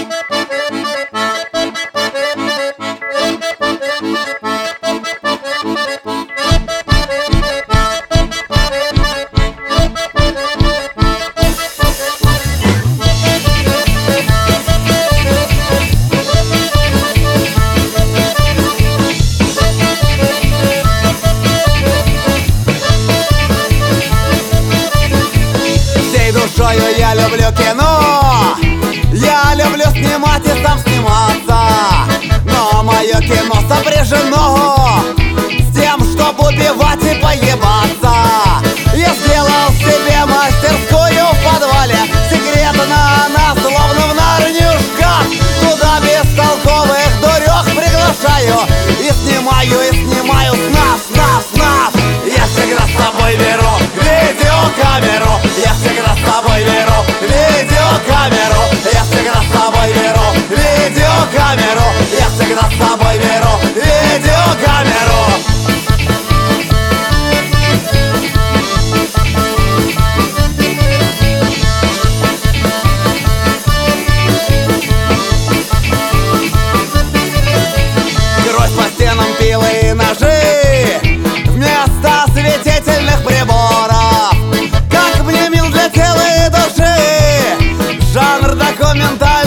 Душою я люблю кино, я люблю снимать и сам сниматься. Но мое кино сопряжено с тем, чтобы убивать и поебаться. Я сделал себе мастерскую в подвале, секретно она словно в Нарнюшках. Туда бестолковых дурех приглашаю и снимаю снав. Я всегда с собой беру видеокамеру, я всегда с собой беру видеокамеру, я всегда с собой беру видеокамеру, я всегда с собой беру видеокамеру. Грозь по стенам, пилы и ножи вместо осветительных приборов. Как мне мил для тела и души жанр документальный.